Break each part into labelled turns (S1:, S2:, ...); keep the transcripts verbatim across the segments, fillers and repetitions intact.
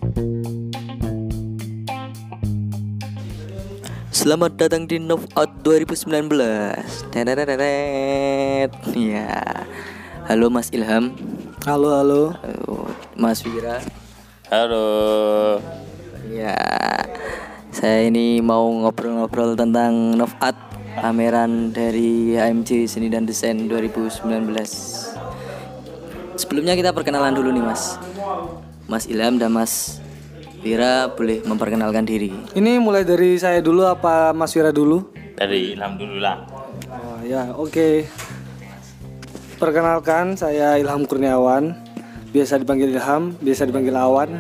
S1: Selamat datang di Nov Out dua ribu sembilan belas. Tetetetet. Ya. Halo Mas Ilham.
S2: Halo, halo.
S1: Halo Mas Wira.
S3: Halo.
S1: Ya. Saya ini mau ngobrol-ngobrol tentang Nov Out, pameran dari H M C Seni dan Desain dua ribu sembilan belas. Sebelumnya kita perkenalan dulu nih Mas. Mas Ilham dan Mas Wira boleh memperkenalkan diri.
S2: Ini mulai dari saya dulu apa Mas Wira dulu?
S3: Dari Ilham dulu lah.
S2: Oh ya, oke. Okay. Perkenalkan, saya Ilham Kurniawan. Biasa dipanggil Ilham, biasa dipanggil Awan.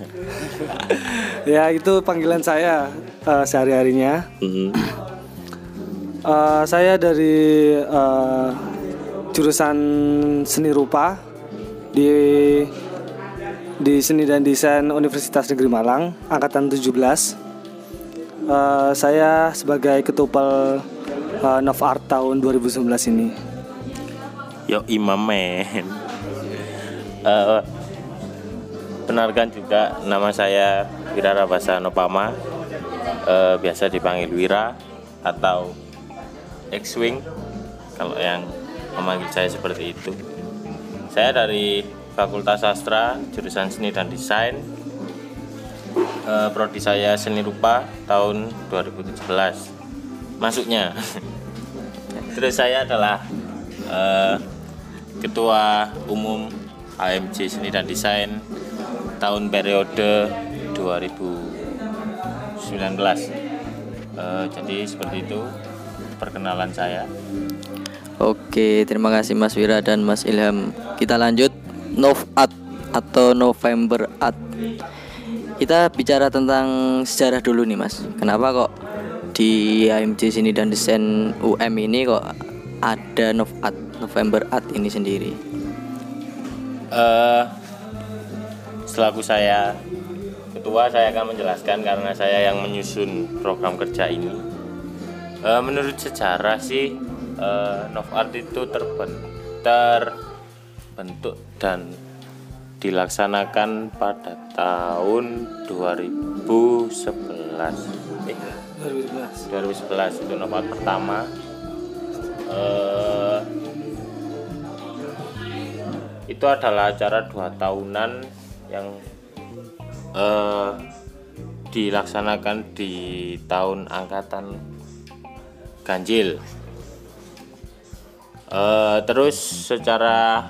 S2: Ya, itu panggilan saya uh, sehari-harinya.
S3: Mm-hmm.
S2: Uh, saya dari uh, jurusan seni rupa di di Seni dan Desain Universitas Negeri Malang, angkatan tujuh belas. Uh, saya sebagai ketupel uh, Nov Art tahun dua ribu sembilan belas ini.
S3: Yo imam men. uh, Benarkan juga nama saya Wira Rabasa Nopama, uh, biasa dipanggil Wira atau X-Wing kalau yang memanggil saya seperti itu. Saya dari Fakultas Sastra, jurusan Seni dan Desain. E, prodi saya Seni Rupa tahun dua ribu tujuh belas. Masuknya. Terus saya adalah e, Ketua Umum H M C Seni dan Desain tahun periode dua ribu sembilan belas. E, jadi seperti itu perkenalan saya.
S1: Oke, terima kasih Mas Wira dan Mas Ilham. Kita lanjut. Nov Art atau November Art. Kita bicara tentang sejarah dulu nih Mas. Kenapa kok di H M C Seni dan Desain U M ini kok ada Nov Art, November Art ini sendiri?
S3: Uh, selaku saya ketua, saya akan menjelaskan karena saya yang menyusun program kerja ini. Uh, menurut sejarah sih, uh, Nov Art itu terbentuk terbentuk dan dilaksanakan pada tahun dua ribu sebelas. Eh, dua ribu sebelas itu Nov Art pertama. Uh, itu adalah acara dua tahunan yang uh, dilaksanakan di tahun angkatan ganjil. Uh, terus secara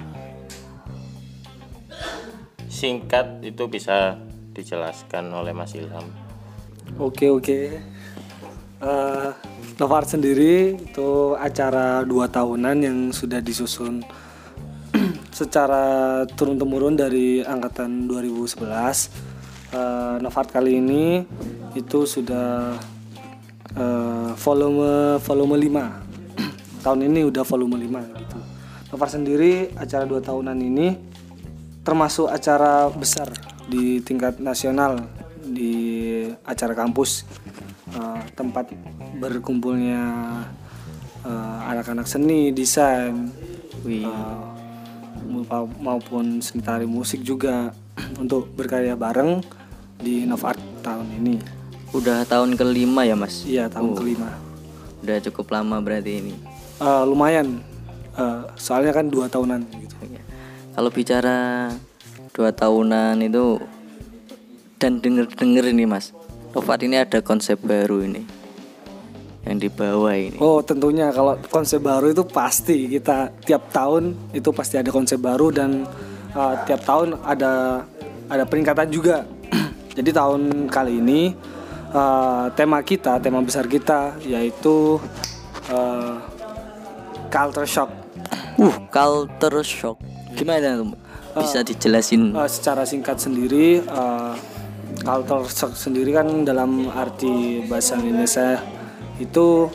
S3: singkat itu bisa dijelaskan oleh Mas Ilham.
S2: Oke oke. Uh, Nov Art sendiri itu acara dua tahunan yang sudah disusun secara turun temurun dari angkatan dua ribu sebelas. Uh, Nov Art kali ini itu sudah uh, volume volume lima. Tahun ini udah volume lima gitu. Nov Art sendiri acara dua tahunan ini termasuk acara besar di tingkat nasional, di acara kampus, uh, tempat berkumpulnya uh, anak-anak seni, desain, uh, maupun seni tari musik juga untuk berkarya bareng di Nov Art tahun ini.
S1: Udah tahun kelima ya Mas?
S2: Iya, tahun
S1: oh,
S2: kelima.
S1: Udah cukup lama berarti ini.
S2: Uh, lumayan, uh, soalnya kan dua tahunan gitu.
S1: Kalau bicara dua tahunan itu dan denger-denger ini Mas, Nov Art ini ada konsep baru ini yang dibawa ini.
S2: Oh tentunya kalau konsep baru itu pasti kita tiap tahun itu pasti ada konsep baru dan uh, tiap tahun ada ada peningkatan juga. Jadi tahun kali ini uh, tema kita, tema besar kita yaitu uh, culture shock.
S1: Uh, culture shock. Gimana tuh? Bisa uh, dijelasin?
S2: Uh, secara singkat sendiri, uh, culture shock sendiri kan dalam arti bahasa Indonesia itu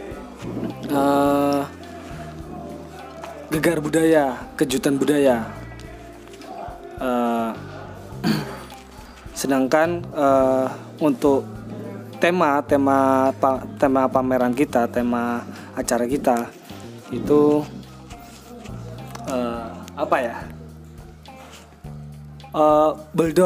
S2: uh, gegar budaya, kejutan budaya. Uh, sedangkan uh, untuk tema tema pa, tema pameran kita, tema acara kita itu uh, apa ya? Uh, beldos,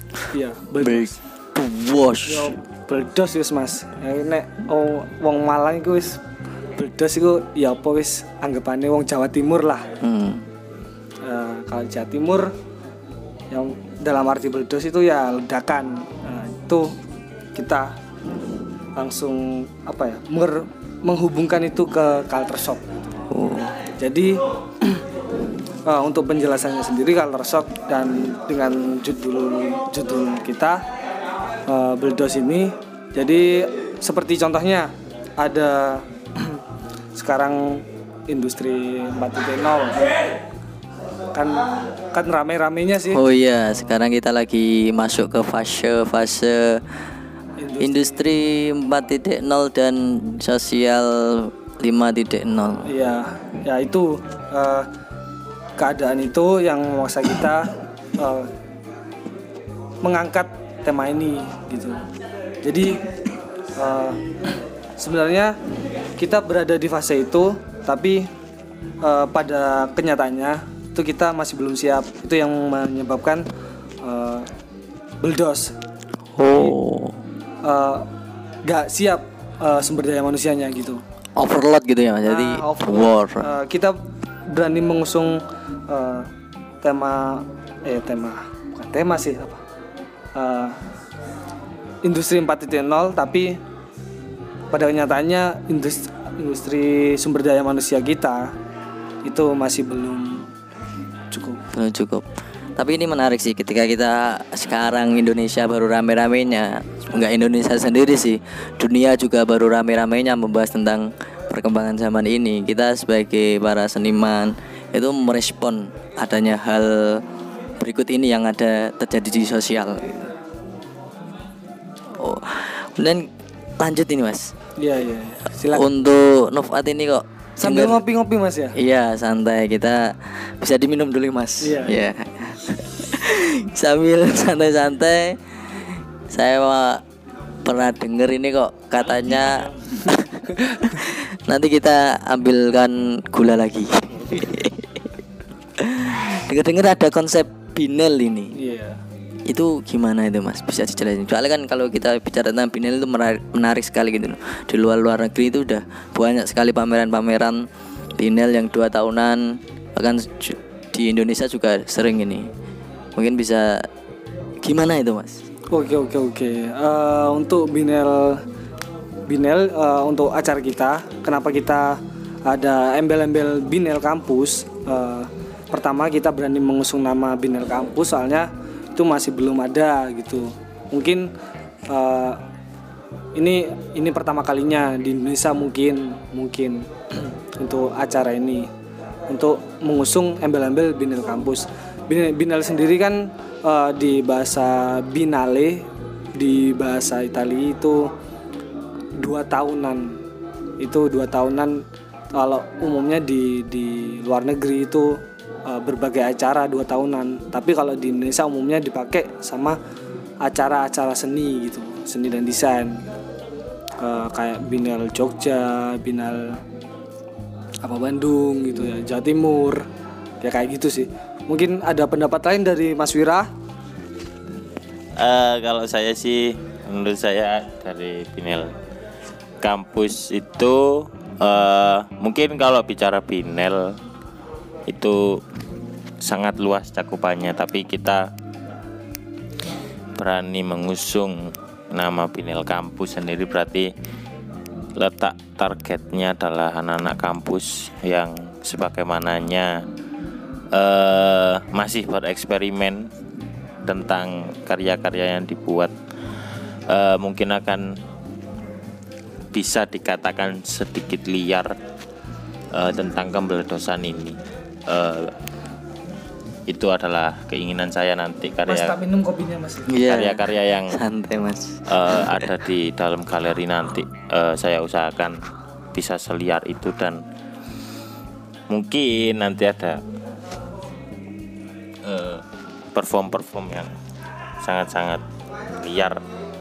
S2: Iya, beldos.
S1: Wash.
S2: Yo beldos wis Mas. Ya, nek oh, wong Malang iku wis beldos iku ya apa wis anggapane wong Jawa Timur lah.
S1: Hmm.
S2: Uh, kalau Jawa Timur yang dalam arti beldos itu ya ledakan. Nah, itu kita langsung apa ya mer- menghubungkan itu ke culture shock.
S1: Oh.
S2: Jadi uh, untuk penjelasannya sendiri culture shock dan dengan judul judul kita uh, beldos ini, jadi seperti contohnya ada sekarang industri empat titik nol kan kan rame-ramenya sih.
S1: Oh iya, sekarang kita lagi masuk ke fase fase industri empat titik nol dan sosial lima titik nol.
S2: Iya, ya itu uh, keadaan itu yang memaksa kita uh, mengangkat tema ini gitu. Jadi uh, sebenarnya kita berada di fase itu, tapi uh, pada kenyataannya itu kita masih belum siap. Itu yang menyebabkan uh, beldos.
S1: Oh.
S2: Uh, gak siap uh, sumber daya manusianya gitu.
S1: Overload gitu ya Mas. Jadi
S2: Nah,
S1: war.
S2: uh, kita berani mengusung uh, tema eh tema bukan tema sih apa uh, industri empat titik nol, tapi pada kenyataannya industri, industri sumber daya manusia kita itu masih belum cukup.
S1: Belum cukup. Tapi ini menarik sih ketika kita sekarang Indonesia baru rame-ramenya, enggak Indonesia sendiri sih, dunia juga baru rame-ramenya membahas tentang perkembangan zaman ini. Kita sebagai para seniman itu merespon adanya hal berikut ini yang ada terjadi di sosial. Oh, kemudian lanjut ini Mas.
S2: Iya iya. Silakan.
S1: Untuk Novat ini kok
S2: Sambil
S1: denger-
S2: ngopi-ngopi Mas ya.
S1: Iya santai, kita bisa diminum dulu Mas.
S2: Iya.
S1: Iya. Sambil santai-santai, saya ma- pernah denger ini kok katanya nanti kita ambilkan gula lagi. Dengar-dengar ada konsep binel ini.
S2: Iya.
S1: Itu gimana itu Mas? Bisa dijelasin? Soalnya kan kalau kita bicara tentang binel itu menarik, menarik sekali gitu loh. Di luar-luar negeri itu udah banyak sekali pameran-pameran binel yang dua tahunan. Bahkan ju- di Indonesia juga sering ini. Mungkin bisa gimana itu Mas?
S2: Oke oke oke. Eh, untuk binel binel eh, untuk acara kita, kenapa kita ada embel-embel binel kampus? Eh, pertama kita berani mengusung nama binel kampus soalnya itu masih belum ada gitu. Mungkin eh, ini ini pertama kalinya di Indonesia mungkin mungkin untuk acara ini untuk mengusung embel-embel binel kampus. Binel, binel sendiri kan uh, di bahasa binale, di bahasa Italia itu dua tahunan. Itu dua tahunan. Kalau umumnya di di luar negeri itu uh, berbagai acara dua tahunan. Tapi kalau di Indonesia umumnya dipakai sama acara-acara seni gitu, seni dan desain. Uh, kayak binel Jogja, binel apa Bandung gitu ya, Jawa Timur. Ya kayak gitu sih. Mungkin ada pendapat lain dari Mas Wira?
S3: Eh, kalau saya sih, menurut saya dari Binel kampus itu eh, mungkin kalau bicara Binel itu sangat luas cakupannya, tapi kita berani mengusung nama Binel kampus sendiri berarti letak targetnya adalah anak-anak kampus yang sebagaimananya Uh, masih bereksperimen tentang karya-karya yang dibuat, uh, mungkin akan bisa dikatakan sedikit liar uh, tentang kembeledosan ini. Uh, itu adalah keinginan saya nanti
S2: Mas
S3: karya
S2: tak minum kopinya Mas.
S1: Iya.
S3: karya-karya yang
S1: Santai Mas.
S3: uh, ada di dalam galeri nanti uh, saya usahakan bisa seliar itu, dan mungkin nanti ada Uh, perform-perform yang sangat-sangat liar.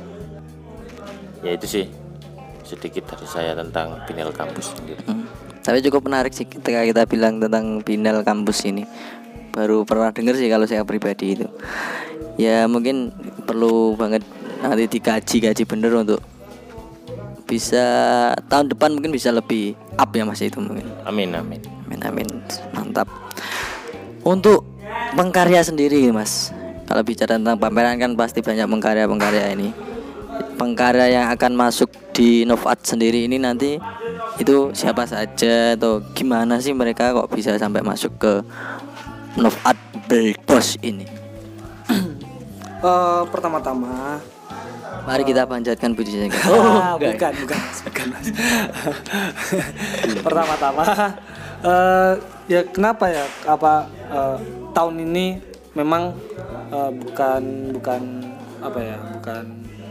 S3: Ya itu sih sedikit dari saya tentang Binel kampus sendiri.
S1: Hmm. Tapi cukup menarik sih ketika kita bilang tentang binel kampus ini. Baru pernah dengar sih kalau saya pribadi itu. Ya mungkin perlu banget nanti dikaji-kaji bener untuk bisa tahun depan mungkin bisa lebih up ya Mas itu mungkin.
S3: Amin amin.
S1: Amin amin. Mantap. Untuk pengkarya sendiri Mas. Kalau bicara tentang pameran kan pasti banyak pengkarya-pengkarya ini. Pengkarya yang akan masuk di Nofart sendiri ini nanti itu siapa saja atau gimana sih mereka kok bisa sampai masuk ke Nofart Beldos ini?
S2: Uh, pertama-tama
S1: Mari kita panjatkan puji saja.
S2: Oh, bukan, bukan, bukan Mas. Pertama-tama uh, ya kenapa ya apa uh, tahun ini memang uh, bukan bukan apa ya, bukan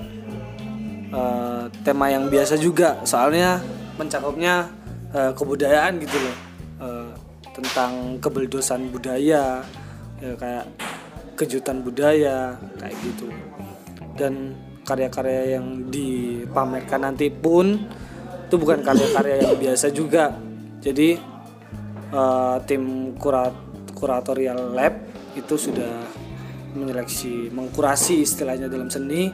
S2: uh, tema yang biasa juga. Soalnya mencakupnya uh, kebudayaan gitu loh. Uh, tentang kebeldosan budaya ya, kayak kejutan budaya kayak gitu. Dan karya-karya yang dipamerkan nanti pun itu bukan karya-karya yang biasa juga. Jadi uh, tim kurat kuratorial lab itu sudah menyeleksi, mengkurasi istilahnya dalam seni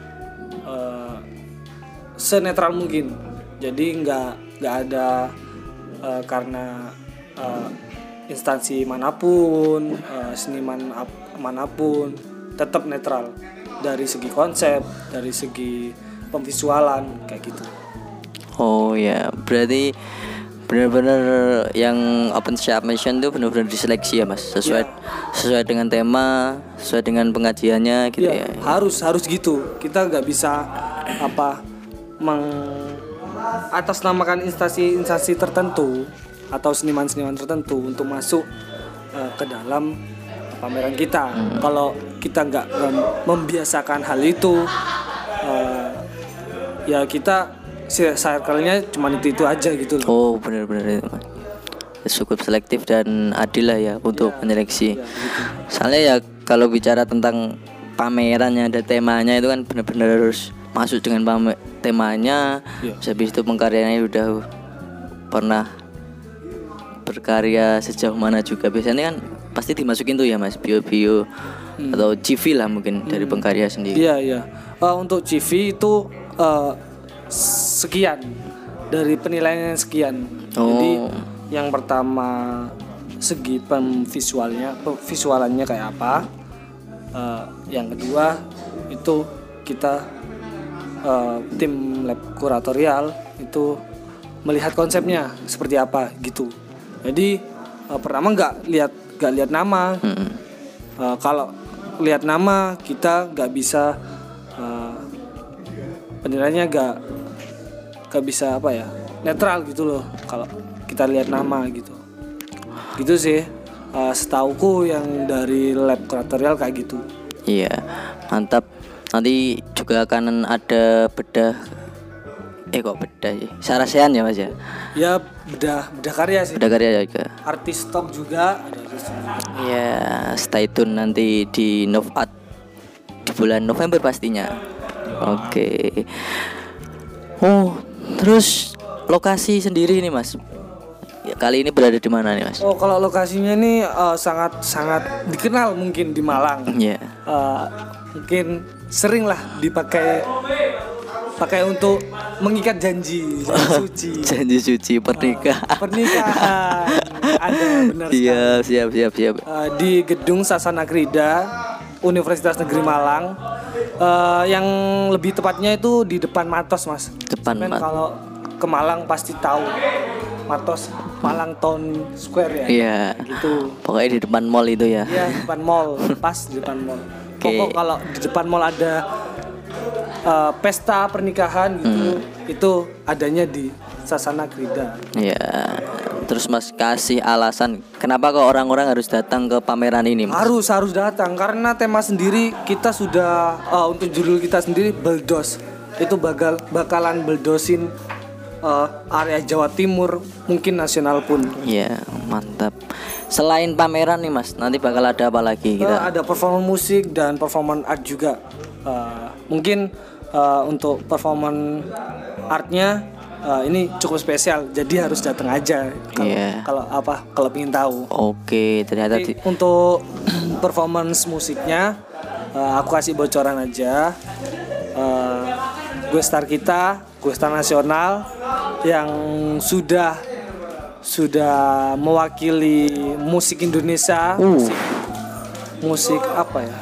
S2: uh, senetral mungkin. Jadi nggak nggak ada uh, karena uh, instansi manapun, uh, seniman ap- manapun tetap netral. Dari segi konsep, dari segi pemvisualan kayak gitu.
S1: Oh ya, berarti benar-benar yang open shop mission itu benar-benar diseleksi ya Mas, sesuai
S2: ya.
S1: sesuai dengan tema, sesuai dengan pengajiannya gitu ya.
S2: ya. Harus harus gitu. Kita nggak bisa apa meng atasnamakan instansi-instansi tertentu atau seniman-seniman tertentu untuk masuk uh, ke dalam pameran kita. Hmm. Kalau kita nggak mem- membiasakan hal itu, uh, ya kita circle-nya cuma itu itu aja gitu loh.
S1: Oh benar-benar itu Mas. Cukup selektif dan adil lah ya untuk ya, menyeleksi. Ya, gitu. Soalnya ya kalau bicara tentang pameran yang ada temanya itu kan benar-benar harus masuk dengan pamer- temanya. Ya. Habis itu pengkaryanya udah pernah berkarya sejauh mana juga. Biasanya kan pasti dimasukin tuh ya Mas, bio-bio hmm. atau C V lah mungkin hmm. dari pengkarya sendiri.
S2: Iya iya. Uh, untuk C V itu uh, sekian dari penilaian sekian.
S1: Oh.
S2: Jadi yang pertama segi pemvisualnya, visualannya kayak apa. Uh, yang kedua itu kita uh, tim lab kuratorial itu melihat konsepnya seperti apa gitu. Jadi uh, pertama nggak lihat nggak lihat nama. Hmm. Uh, kalau lihat nama kita nggak bisa uh, penilaiannya nggak nggak bisa apa ya, netral gitu loh kalau kita lihat nama gitu. Gitu sih. Uh, setauku yang dari lab kuratorial kayak gitu.
S1: Iya, mantap. Nanti juga akan ada bedah Eh kok bedah sih? Sarasean ya Mas ya?
S2: Ya bedah bedah karya sih.
S1: Bedah karya juga.
S2: Artis top juga ada artis top juga.
S1: Iya, stay tune nanti di Nofart di bulan November pastinya. Oke. Oh, terus lokasi sendiri nih Mas. Ya, kali ini berada di mana nih Mas?
S2: Oh, kalau lokasinya ini uh, sangat sangat dikenal mungkin di Malang.
S1: Iya. Yeah.
S2: Uh, mungkin sering lah dipakai pakai untuk mengikat janji, janji suci.
S1: Janji suci pernikahan.
S2: Uh, pernikahan. Ada benar sekali.
S1: Iya, siap siap siap.
S2: Uh, di Gedung Sasana Krida Universitas Negeri Malang. Uh, yang lebih tepatnya itu di depan Matos, Mas.
S1: Depan
S2: Matos. Kalau ke Malang pasti tahu Matos Malang Town Square ya.
S1: Iya.
S2: Gitu.
S1: Pokoknya di depan mall itu ya.
S2: Iya, di depan mall, pas di depan mall.
S1: Okay.
S2: Pokok kalau di depan mall ada uh, pesta pernikahan gitu, hmm. itu adanya di Sasana Krida.
S1: Iya. Terus Mas kasih alasan kenapa kok orang-orang harus datang ke pameran ini, Mas?
S2: Harus harus datang karena tema sendiri kita sudah uh, untuk judul kita sendiri Beldos. Itu bakal bakalan beldosin uh, area Jawa Timur, mungkin nasional pun.
S1: Iya, mantap. Selain pameran nih Mas, nanti bakal ada apa lagi kita?
S2: Uh, ada performa musik dan performa art juga. Uh, mungkin uh, untuk performa artnya uh, ini cukup spesial, jadi harus datang aja kalau
S1: yeah.
S2: kalau apa kalau ingin tahu.
S1: Oke, ternyata
S2: jadi,
S1: di...
S2: untuk performance musiknya uh, aku kasih bocoran aja. Uh, gue star kita, gue star nasional yang sudah sudah mewakili musik Indonesia.
S1: Uh.
S2: Musik, musik apa ya?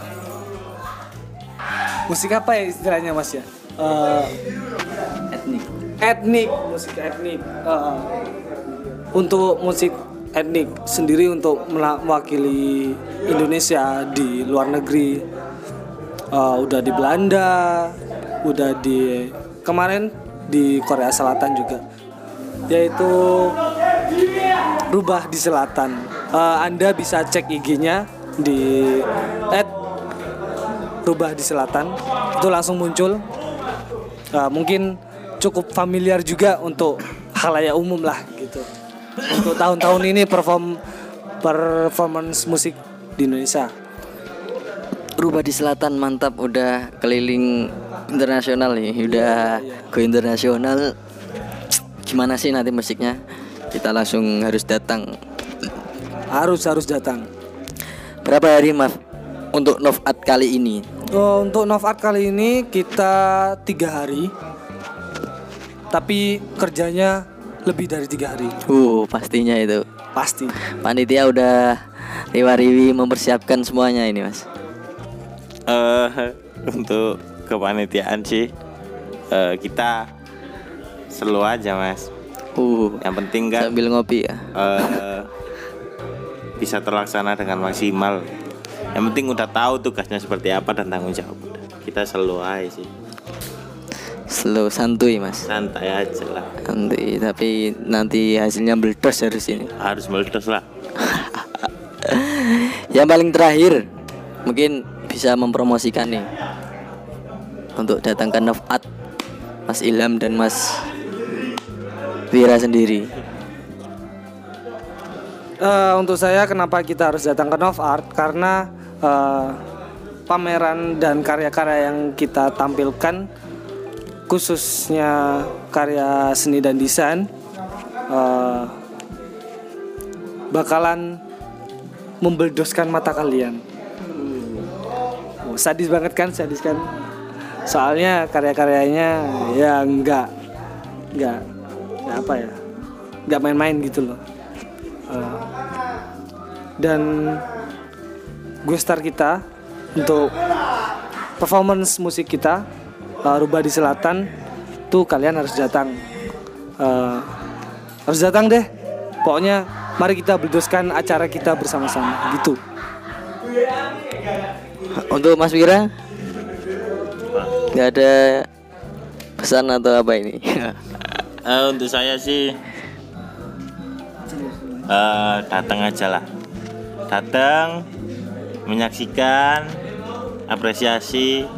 S2: Musik apa ya istilahnya Mas ya? Uh,
S1: Etnik.
S2: etnik, musik etnik. Uh, untuk musik etnik sendiri untuk mewakili Indonesia di luar negeri. Uh, udah di Belanda, udah di kemarin di Korea Selatan juga. Yaitu Rubah di Selatan. Uh, Anda bisa cek I G-nya di at Rubah di Selatan, itu langsung muncul. Uh, mungkin cukup familiar juga untuk khalayak umum lah gitu. Untuk tahun-tahun ini perform performance musik di Indonesia.
S1: Rubah di Selatan mantap, udah keliling internasional nih, udah go internasional. Gimana sih nanti musiknya? Kita langsung harus datang.
S2: Harus harus datang.
S1: Berapa hari Mas untuk Novat kali ini?
S2: Oh, untuk Novat kali ini kita tiga hari, tapi kerjanya lebih dari tiga hari.
S1: Uh, pastinya itu.
S2: Pasti.
S1: Panitia udah riwa-riwi mempersiapkan semuanya ini Mas.
S3: Uh, untuk kepanitiaan sih uh, kita slow aja Mas.
S1: Uh,
S3: Yang penting kan
S1: sambil ngopi ya.
S3: uh, bisa terlaksana dengan maksimal. Yang penting udah tahu tugasnya seperti apa dan tanggung jawab. Kita slow aja sih.
S1: Slow, santuy Mas.
S3: Santai aja lah.
S1: Nanti tapi nanti hasilnya meledos harus ini.
S3: Harus meledos lah.
S1: Yang paling terakhir mungkin bisa mempromosikan nih untuk datang ke Novat, Mas Ilham dan Mas Wira sendiri.
S2: Uh, untuk saya kenapa kita harus datang ke Novat? Karena uh, pameran dan karya-karya yang kita tampilkan, khususnya karya seni dan desain, uh, bakalan membeldoskan mata kalian. Oh, sadis banget kan, sadis kan? Soalnya karya-karyanya ya enggak, enggak, enggak apa ya, enggak main-main gitu loh. Uh, dan gue star kita untuk performance musik kita uh, Rubah di Selatan tuh kalian harus datang, uh, harus datang deh. Pokoknya mari kita beldoskan acara kita bersama-sama gitu.
S1: Untuk Mas Wira nggak ada pesan atau apa ini?
S3: uh, Untuk saya sih uh, datang aja lah. Datang, menyaksikan, apresiasi.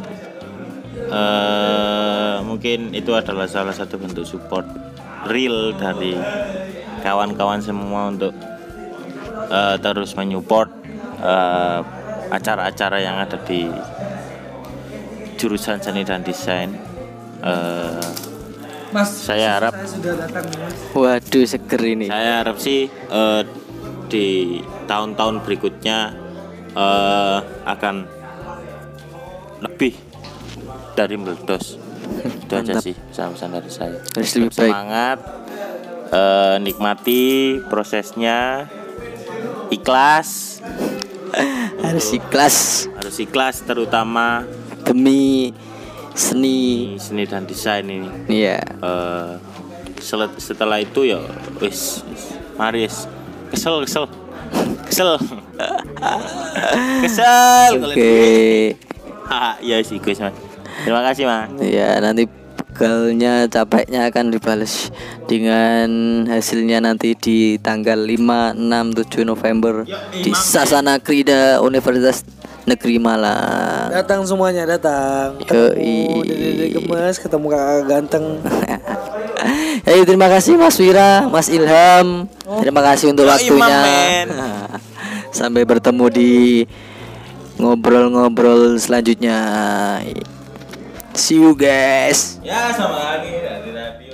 S3: Uh, mungkin itu adalah salah satu bentuk support real dari kawan-kawan semua untuk uh, terus menyupport uh, acara-acara yang ada di jurusan seni dan desain. Uh,
S2: Mas,
S3: saya harap
S2: saya sudah datang Mas.
S1: Waduh, seger ini.
S3: Saya harap sih uh, di tahun-tahun berikutnya uh, akan lebih dari meledos. Itu aja
S1: Mantap.
S3: sih pesan-pesan dari saya.
S1: Harus lebih baik.
S3: Semangat, uh, nikmati prosesnya, ikhlas,
S1: Harus ikhlas
S3: harus ikhlas terutama
S1: demi seni.
S3: di seni dan desain ini.
S1: Iya.
S3: Uh, sel- setelah itu ya wis wis, mari wis. kesel kesel kesel kesel
S1: Oke.
S3: haha ya sih guys Mas, terima kasih Mas.
S1: Ya, nanti begalnya, capeknya akan dibalas dengan hasilnya nanti di tanggal lima, enam, tujuh November di Sasana Krida Universitas Negeri Malang.
S2: Datang semuanya, datang.
S1: Yoi.
S2: Ketemu Dede Gemes, ketemu kakak ganteng.
S1: Hey, terima kasih Mas Wira, Mas Ilham. Terima kasih untuk
S3: Yoi,
S1: waktunya.
S3: Mamen.
S1: Sampai bertemu di ngobrol-ngobrol selanjutnya. See you guys.
S3: Ya sama lagi dari radio.